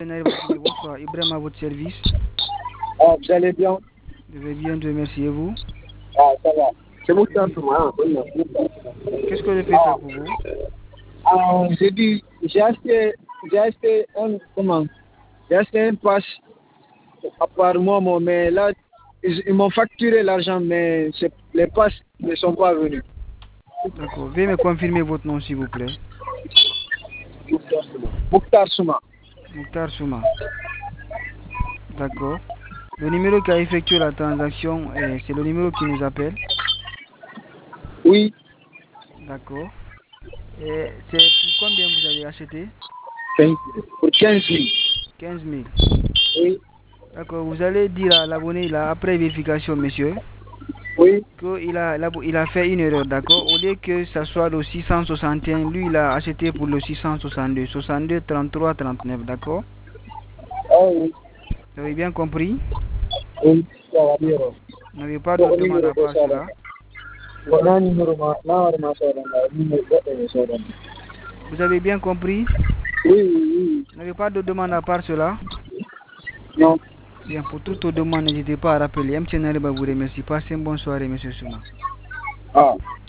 Bonsoir, Ibrahim à votre service. Ah, vous allez bien? Je vais bien, Dieu merci, et vous? Ah, ça va. C'est Mouktar Souma. Qu'est-ce que je peux faire pour vous? J'ai dit, j'ai acheté j'ai acheté un pass par Momo, mais là, ils m'ont facturé l'argent, mais les passes ne sont pas venus. D'accord, veuillez me confirmer votre nom s'il vous plaît. Mouktar Souma. Mokhtar Souma. D'accord. Le numéro qui a effectué la transaction, c'est le numéro qui nous appelle. Oui, D'accord. Et c'est pour combien vous avez acheté? pour 15 000. 15 000. Oui, D'accord, vous allez dire à l'abonné, après vérification, monsieur, oui. qu'il a fait une erreur, d'accord? Au lieu que ça soit le 661, lui, il a acheté pour le 662, 62, 33, 39, d'accord? Ah oui, Vous avez bien compris? oui, ça va bien. Vous n'avez pas de demande à part cela? Vous avez bien compris? Oui, oui, Vous n'avez pas de demande à part cela? oui. Non. Bien, pour toute demande, n'hésitez pas à rappeler. MTN va vous remercier. Passez une bonne soirée, monsieur Souma. Ah.